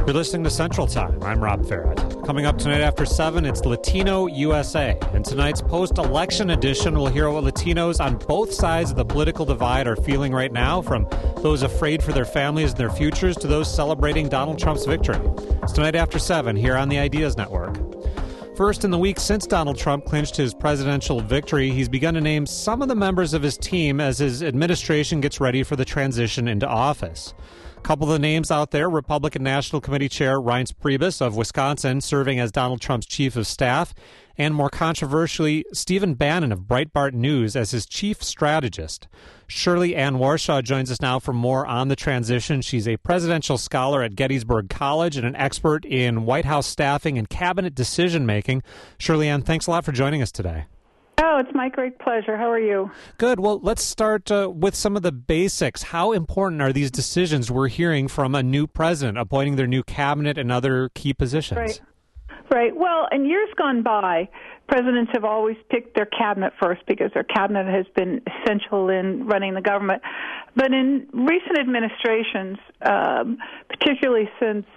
You're listening to Central Time. I'm Rob Farrett. Coming up tonight after 7, it's Latino USA. In tonight's post-election edition, we'll hear what Latinos on both sides of the political divide are feeling right now, from those afraid for their families and their futures to those celebrating Donald Trump's victory. It's tonight after 7 here on the Ideas Network. First, in the week since Donald Trump clinched his presidential victory, he's begun to name some of the members of his team as his administration gets ready for the transition into office. A couple of the names out there: Republican National Committee Chair Reince Priebus of Wisconsin, serving as Donald Trump's chief of staff, and more controversially, Stephen Bannon of Breitbart News as his chief strategist. Shirley Ann Warshaw joins us now for more on the transition. She's a presidential scholar at Gettysburg College and an expert in White House staffing and cabinet decision-making. Shirley Ann, thanks a lot for joining us today. Oh, it's my great pleasure. How are you? Good. Well, let's start with some of the basics. How important are these decisions we're hearing from a new president, appointing their new cabinet and other key positions? Right. Well, in years gone by, presidents have always picked their cabinet first because their cabinet has been essential in running the government. But in recent administrations, particularly since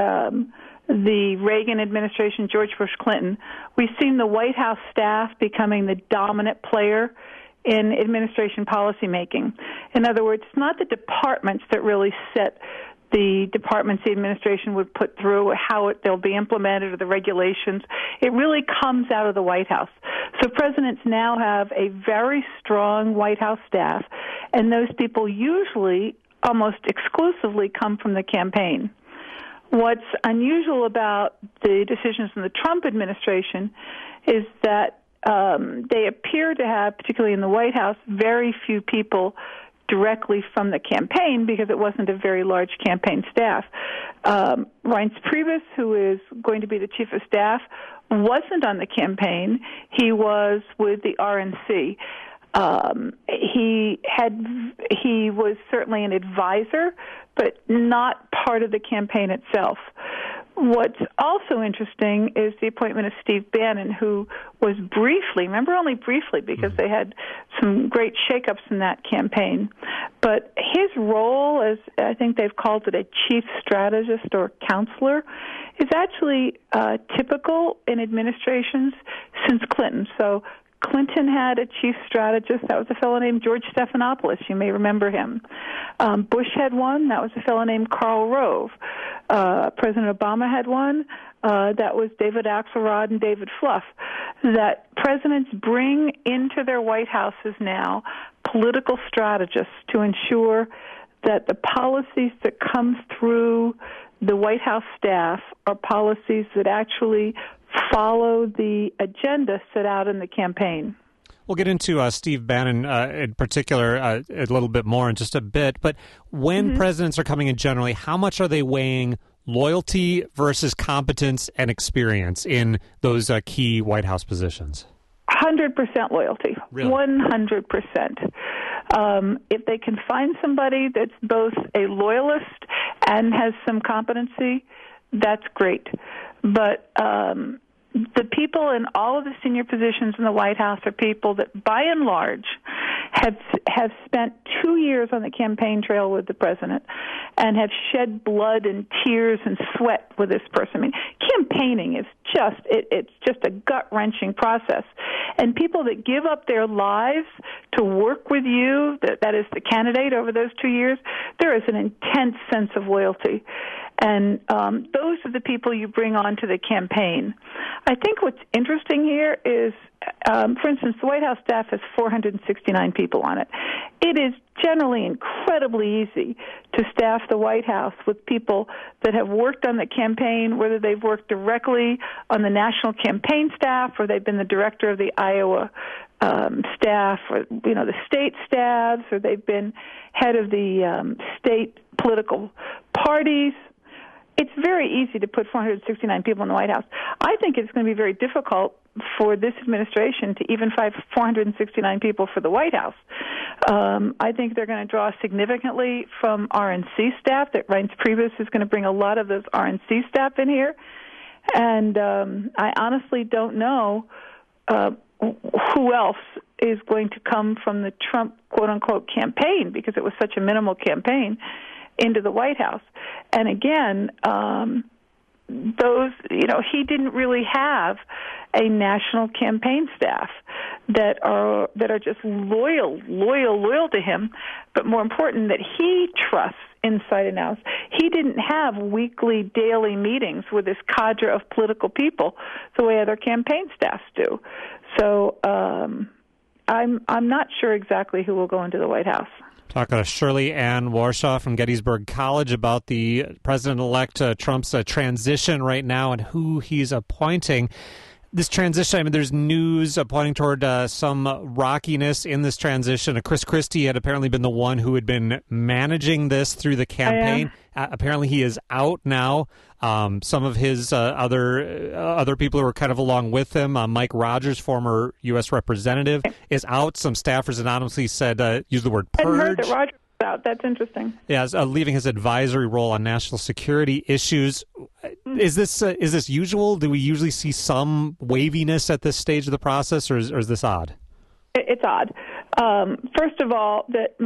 the Reagan administration, George Bush Clinton, we've seen the White House staff becoming the dominant player in administration policymaking. In other words, it's not the departments that really set the departments the administration would put through, how they'll be implemented, or the regulations. It really comes out of the White House. So presidents now have a very strong White House staff, and those people usually, almost exclusively, come from the campaign. What's unusual about the decisions in the Trump administration is that they appear to have, particularly in the White House, very few people directly from the campaign because it wasn't a very large campaign staff. Reince Priebus, who is going to be the chief of staff, wasn't on the campaign. He was with the RNC. He was certainly an advisor, but not part of the campaign itself. What's also interesting is the appointment of Steve Bannon, who was briefly, remember only briefly because they had some great shakeups in that campaign, but his role, as I think they've called it, a chief strategist or counselor, is actually typical in administrations since Clinton. So Clinton had a chief strategist. That was a fellow named George Stephanopoulos. You may remember him. Bush had one. That was a fellow named Karl Rove. President Obama had one. That was David Axelrod and David Fluff. That presidents bring into their White Houses now political strategists to ensure that the policies that come through the White House staff are policies that actually follow the agenda set out in the campaign. We'll get into Steve Bannon in particular a little bit more in just a bit, but when presidents are coming in generally, how much are they weighing loyalty versus competence and experience in those key White House positions? 100% loyalty. Really? 100%. If they can find somebody that's both a loyalist and has some competency, that's great. But the people in all of the senior positions in the White House are people that, by and large, have spent 2 years on the campaign trail with the president and have shed blood and tears and sweat with this person. I mean, campaigning is just it's just a gut-wrenching process. And people that give up their lives to work with you, that is the candidate over those 2 years, there is an intense sense of loyalty. And those are the people you bring on to the campaign. I think what's interesting here is, for instance, the White House staff has 469 people on it. It is generally incredibly easy to staff the White House with people that have worked on the campaign, whether they've worked directly on the national campaign staff or they've been the director of the Iowa staff, or the state staffs, or they've been head of the state political parties. It's very easy to put 469 people in the White House. I think it's going to be very difficult for this administration to even find 469 people for the White House. I think they're going to draw significantly from RNC staff, that Reince Priebus is going to bring a lot of those RNC staff in here. And I honestly don't know who else is going to come from the Trump, quote-unquote, campaign, because it was such a minimal campaign, into the White House. And again, he didn't really have a national campaign staff that are just loyal to him, but more important, that he trusts inside and out. He didn't have weekly, daily meetings with this cadre of political people the way other campaign staffs do. So I'm not sure exactly who will go into the White House. Talking to Shirley Ann Warshaw from Gettysburg College about the President-elect Trump's transition right now and who he's appointing. This transition, I mean, there's news pointing toward some rockiness in this transition. Chris Christie had apparently been the one who had been managing this through the campaign. Apparently he is out now. Some of his other people who were kind of along with him, Mike Rogers, former U.S. representative, is out. Some staffers anonymously said, use the word purge. I heard that Rogers was out. That's interesting. Yeah, leaving his advisory role on national security issues. Is this usual? Do we usually see some waviness at this stage of the process, or is this odd? It's odd. First of all, let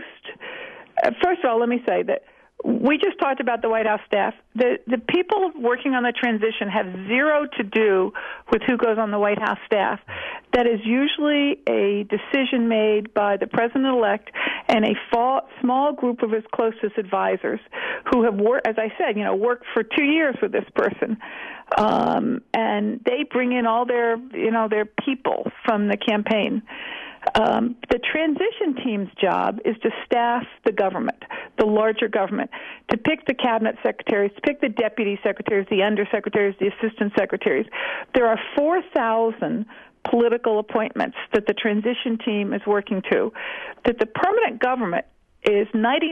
me say that we just talked about the White House staff. The people working on the transition have zero to do with who goes on the White House staff. That is usually a decision made by the president-elect and a small group of his closest advisors who have worked, as I said, worked for 2 years with this person. And they bring in all their people from the campaign. The transition team's job is to staff the government, the larger government, to pick the cabinet secretaries, to pick the deputy secretaries, the undersecretaries, the assistant secretaries. There are 4,000 political appointments that the transition team is working to, that the permanent government is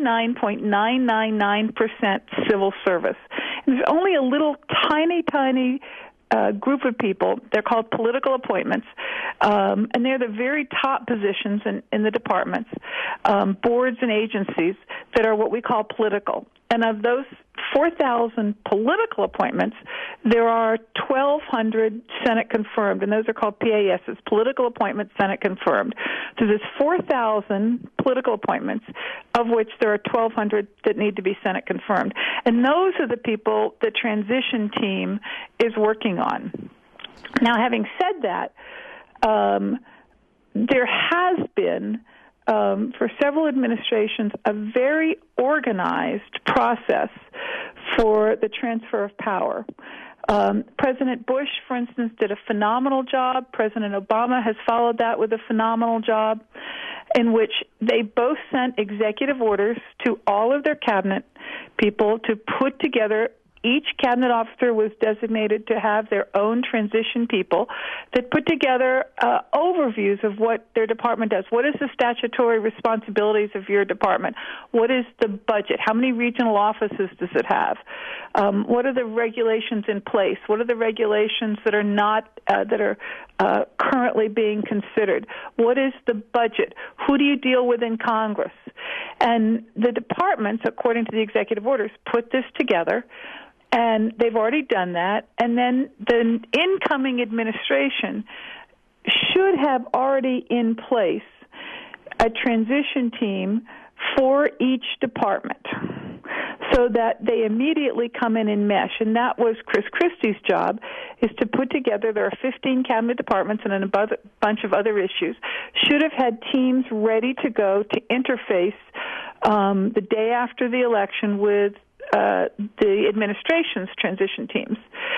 99.999% civil service. And there's only a little tiny group of people. They're called political appointments, and they're the very top positions in the departments, boards and agencies that are what we call political. And of those 4,000 political appointments, there are 1,200 Senate confirmed, and those are called PASs, political appointments Senate confirmed. So there's 4,000 political appointments, of which there are 1,200 that need to be Senate confirmed. And those are the people the transition team is working on. Now, having said that, there has been, for several administrations, a very organized process for the transfer of power. President Bush, for instance, did a phenomenal job. President Obama has followed that with a phenomenal job, in which they both sent executive orders to all of their cabinet people to put together. Each cabinet officer was designated to have their own transition people that put together overviews of what their department does. What is the statutory responsibilities of your department? What is the budget? How many regional offices does it have? What are the regulations in place? What are the regulations that are not currently being considered? What is the budget? Who do you deal with in Congress? And the departments, according to the executive orders, put this together. And they've already done that. And then the incoming administration should have already in place a transition team for each department so that they immediately come in and mesh. And that was Chris Christie's job, is to put together, there are 15 cabinet departments and a bunch of other issues, should have had teams ready to go to interface the day after the election with the administration's transition teams.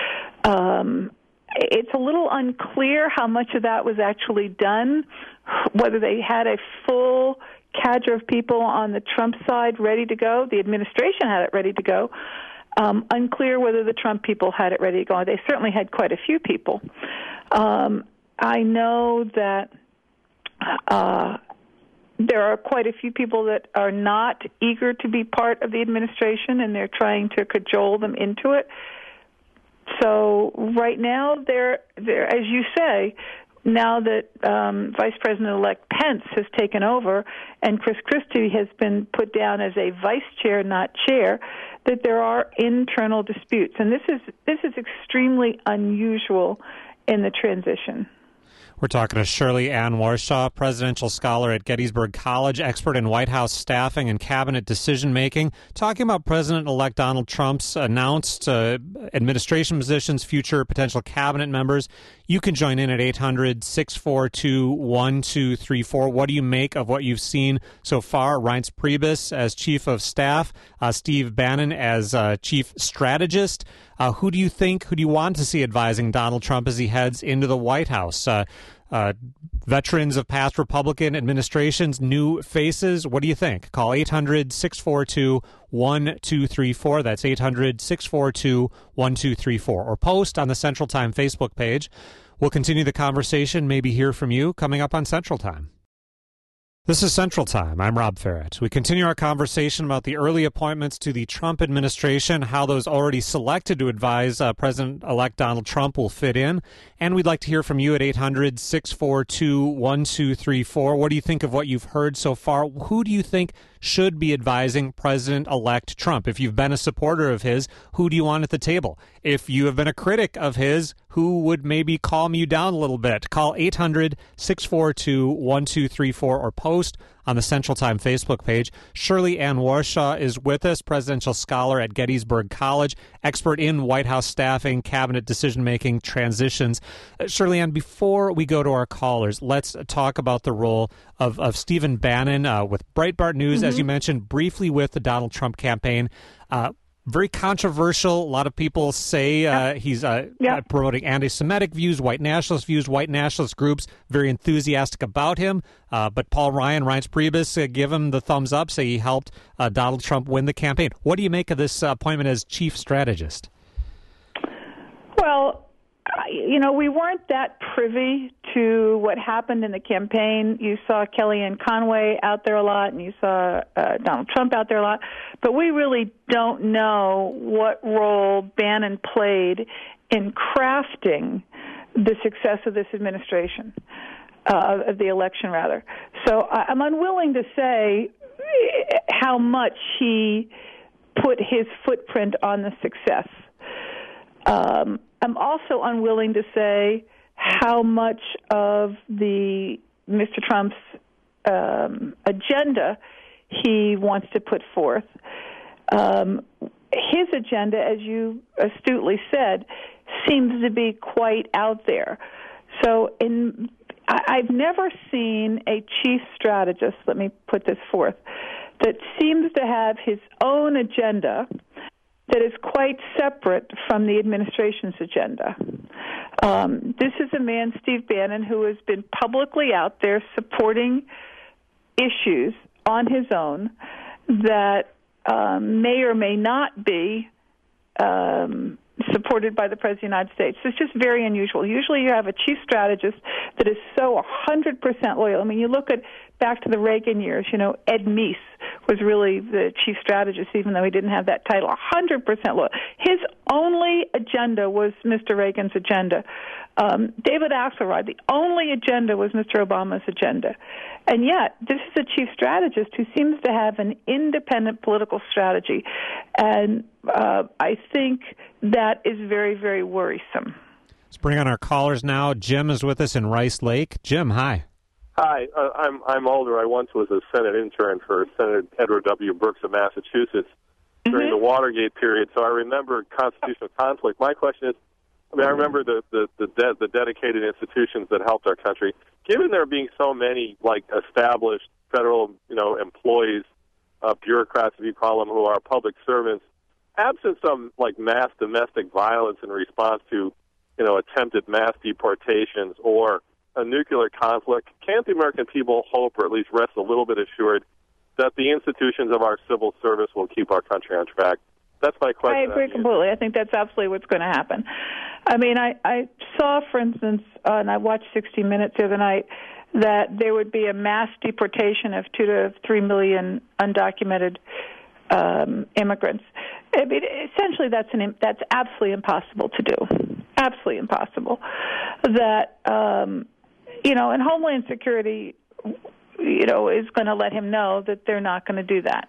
It's a little unclear how much of that was actually done, whether they had a full cadre of people on the Trump side ready to go. The administration had it ready to go. Unclear whether the Trump people had it ready to go. They certainly had quite a few people. I know that there are quite a few people that are not eager to be part of the administration, and they're trying to cajole them into it. So right now, they're as you say, now that Vice President-elect Pence has taken over and Chris Christie has been put down as a vice chair, not chair, that there are internal disputes. And this is extremely unusual in the transition. We're talking to Shirley Ann Warshaw, presidential scholar at Gettysburg College, expert in White House staffing and cabinet decision-making, talking about President-elect Donald Trump's announced administration positions, future potential cabinet members. You can join in at 800-642-1234. What do you make of what you've seen so far? Reince Priebus as chief of staff, Steve Bannon as chief strategist. Who do you want to see advising Donald Trump as he heads into the White House? Veterans of past Republican administrations, new faces. What do you think? Call 800-642-1234. That's 800-642-1234. Or post on the Central Time Facebook page. We'll continue the conversation, maybe hear from you coming up on Central Time. This is Central Time. I'm Rob Ferret. We continue our conversation about the early appointments to the Trump administration, how those already selected to advise President-elect Donald Trump will fit in. And we'd like to hear from you at 800-642-1234. What do you think of what you've heard so far? Who do you think should be advising President-elect Trump? If you've been a supporter of his, who do you want at the table? If you have been a critic of his, who would maybe calm you down a little bit? Call 800-642-1234 or post on the Central Time Facebook page. Shirley Ann Warshaw is with us, presidential scholar at Gettysburg College, expert in White House staffing, cabinet decision-making, transitions. Shirley Ann, before we go to our callers, let's talk about the role of Stephen Bannon with Breitbart News, as you mentioned, briefly with the Donald Trump campaign. Very controversial. A lot of people say he's promoting anti-Semitic views, white nationalist groups, very enthusiastic about him. But Paul Ryan, Reince Priebus give him the thumbs up, say he helped Donald Trump win the campaign. What do you make of this appointment as chief strategist? Well, we weren't that privy to what happened in the campaign. You saw Kellyanne Conway out there a lot, and you saw Donald Trump out there a lot. But we really don't know what role Bannon played in crafting the success of this administration, of the election, rather. So I'm unwilling to say how much he put his footprint on the success. I'm also unwilling to say how much of Mr. Trump's agenda he wants to put forth. His agenda, as you astutely said, seems to be quite out there. So I've never seen a chief strategist, let me put this forth, that seems to have his own agenda that is quite separate from the administration's agenda. This is a man, Steve Bannon, who has been publicly out there supporting issues on his own that may or may not be supported by the President of the United States. It's just very unusual. Usually you have a chief strategist that is so 100% loyal. I mean, you look back to the Reagan years, Ed Meese was really the chief strategist, even though he didn't have that title, 100% loyal. His only agenda was Mr. Reagan's agenda. David Axelrod, the only agenda was Mr. Obama's agenda. And yet, this is a chief strategist who seems to have an independent political strategy. And I think that is very, very worrisome. Let's bring on our callers now. Jim is with us in Rice Lake. Jim, hi. Hi, I'm older. I once was a Senate intern for Senator Edward W. Brooks of Massachusetts during the Watergate period, so I remember constitutional conflict. My question is, I remember the dedicated institutions that helped our country. Given there being so many established federal employees, bureaucrats, if you call them, who are public servants, absent some mass domestic violence in response to attempted mass deportations or a nuclear conflict, can't the American people hope, or at least rest a little bit assured, that the institutions of our civil service will keep our country on track? That's my question. I agree completely. I think that's absolutely what's going to happen. I mean, I saw, for instance, and I watched 60 Minutes the other night, that there would be a mass deportation of 2 to 3 million undocumented immigrants. I mean, essentially, that's absolutely impossible to do. Absolutely impossible. That and Homeland Security, is going to let him know that they're not going to do that.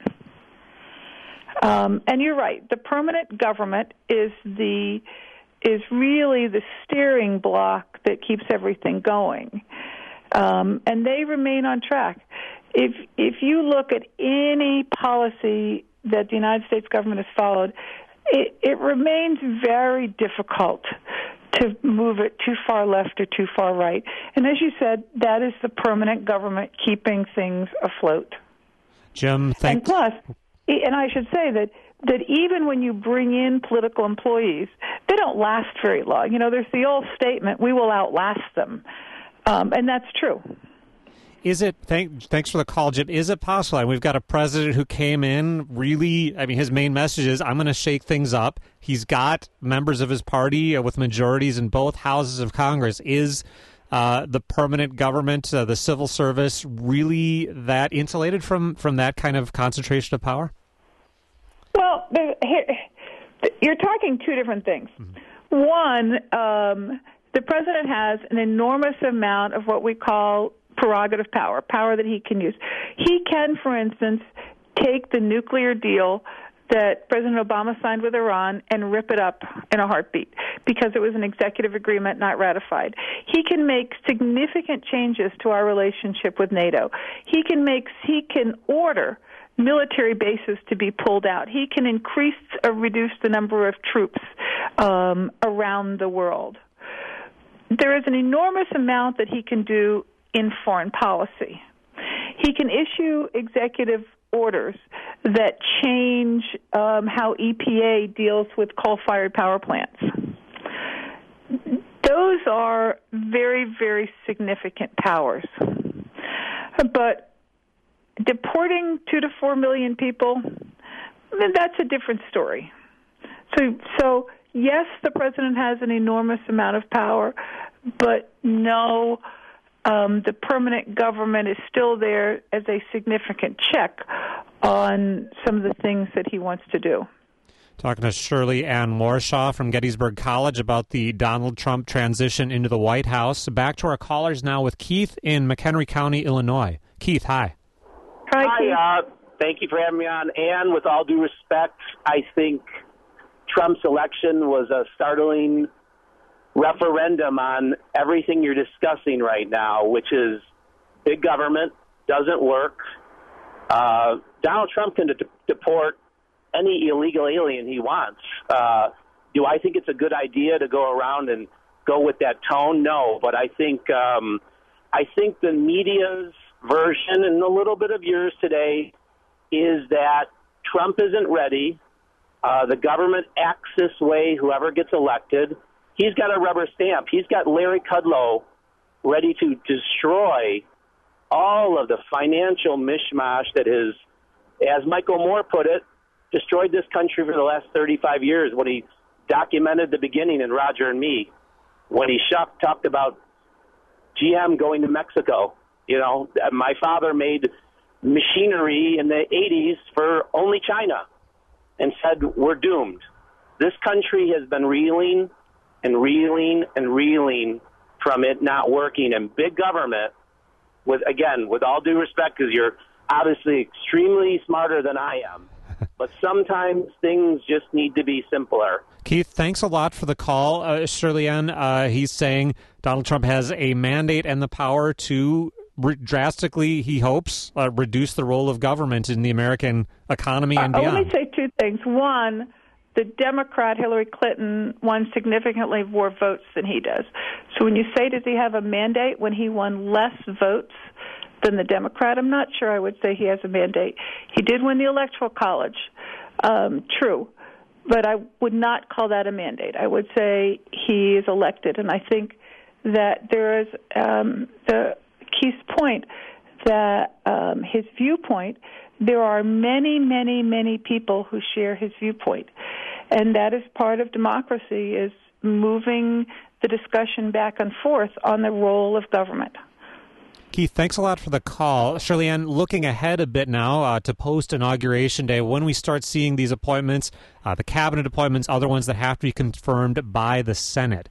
And you're right. The permanent government is really the steering block that keeps everything going. And they remain on track. If you look at any policy that the United States government has followed, it remains very difficult to move it too far left or too far right. And as you said, that is the permanent government keeping things afloat. Jim, And plus, and I should say that even when you bring in political employees, they don't last very long. You know, there's the old statement, we will outlast them. And that's true. Is it, thanks for the call, Jim, is it possible? And we've got a president who came in really, I mean, his main message is, I'm going to shake things up. He's got members of his party with majorities in both houses of Congress. Is the permanent government, the civil service, really that insulated from that kind of concentration of power? Well, you're talking two different things. Mm-hmm. One, the president has an enormous amount of what we call prerogative power that he can use. He can, for instance, take the nuclear deal that President Obama signed with Iran and rip it up in a heartbeat because it was an executive agreement not ratified. He can make significant changes to our relationship with NATO. He can order military bases to be pulled out. He can increase or reduce the number of troops around the world. There is an enormous amount that he can do in foreign policy. He can issue executive orders that change how EPA deals with coal-fired power plants. Those are very, very significant powers. But deporting 2 to 4 million people, that's a different story. So yes, the president has an enormous amount of power, but no, the permanent government is still there as a significant check on some of the things that he wants to do. Talking to Shirley Ann Warshaw from Gettysburg College about the Donald Trump transition into the White House. Back to our callers now with Keith in McHenry County, Illinois. Keith, hi. Hi, Keith. Thank you for having me on. Ann, with all due respect, I think Trump's election was a startling referendum on everything you're discussing right now, which is big government doesn't work. Donald Trump can deport any illegal alien he wants. Do I think it's a good idea to go around and go with that tone? No, but I think the media's version and a little bit of yours today is that Trump isn't ready. The government acts this way, whoever gets elected. He's got a rubber stamp. He's got Larry Kudlow ready to destroy all of the financial mishmash that has, as Michael Moore put it, destroyed this country for the last 35 years when he documented the beginning in Roger and Me, when he talked about GM going to Mexico. You know, my father made machinery in the 80s for only China and said, we're doomed. This country has been reeling and reeling and reeling from it not working. And big government, with all due respect, because you're obviously extremely smarter than I am, but sometimes things just need to be simpler. Keith, thanks a lot for the call. Shirley Ann, he's saying Donald Trump has a mandate and the power to drastically, he hopes, reduce the role of government in the American economy and beyond. Let me say two things. One, the Democrat Hillary Clinton won significantly more votes than he does. So when you say, does he have a mandate when he won less votes than the Democrat, I'm not sure I would say he has a mandate. He did win the Electoral College, true, but I would not call that a mandate. I would say he is elected, and I think that there is the Keith's point that his viewpoint, there are many, many, many people who share his viewpoint. And that is part of democracy, is moving the discussion back and forth on the role of government. Keith, thanks a lot for the call. Shirley Ann, looking ahead a bit now to post-Inauguration Day, when we start seeing these appointments, the cabinet appointments, other ones that have to be confirmed by the Senate.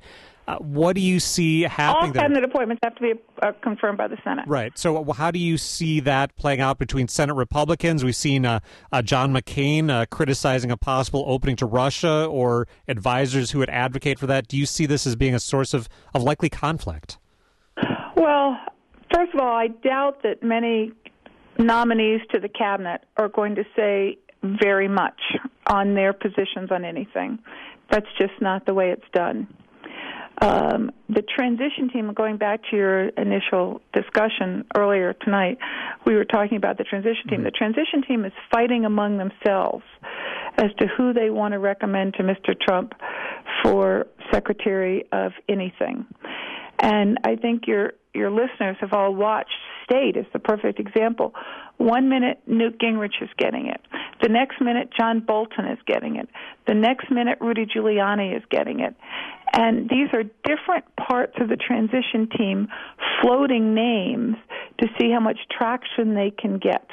What do you see happening All there? cabinet appointments have to be confirmed by the Senate. Right. So how do you see that playing out between Senate Republicans? We've seen John McCain criticizing a possible opening to Russia, or advisors who would advocate for that. Do you see this as being a source of likely conflict? Well, first of all, I doubt that many nominees to the cabinet are going to say very much on their positions on anything. That's just not the way it's done. The transition team, going back to your initial discussion earlier tonight, we were talking about the transition team. The transition team is fighting among themselves as to who they want to recommend to Mr. Trump for Secretary of anything. And I think your listeners have all watched State as the perfect example. 1 minute, Newt Gingrich is getting it. The next minute, John Bolton is getting it. The next minute, Rudy Giuliani is getting it. And these are different parts of the transition team floating names to see how much traction they can get.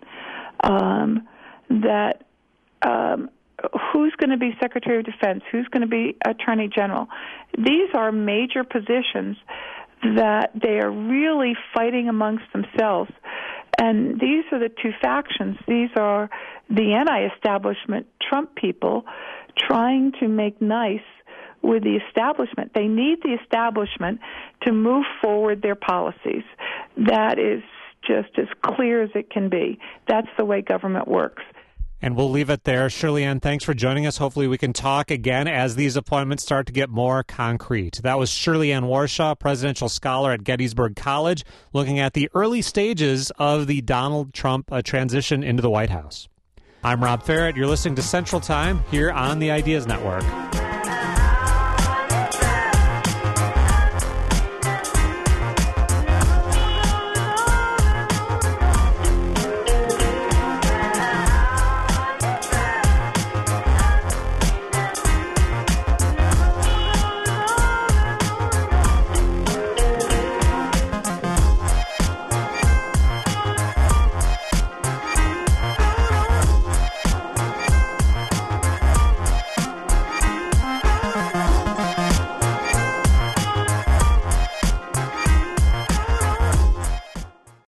Who's going to be Secretary of Defense? Who's going to be Attorney General? These are major positions that they are really fighting amongst themselves. And these are the two factions. These are the anti-establishment Trump people trying to make nice with the establishment. They need the establishment to move forward their policies. That is just as clear as it can be. That's the way government works. And we'll leave it there. Shirley Ann, thanks for joining us. Hopefully we can talk again as these appointments start to get more concrete. That was Shirley Ann Warshaw, presidential scholar at Gettysburg College, looking at the early stages of the Donald Trump transition into the White House. I'm Rob Ferrett. You're listening to Central Time here on the Ideas Network.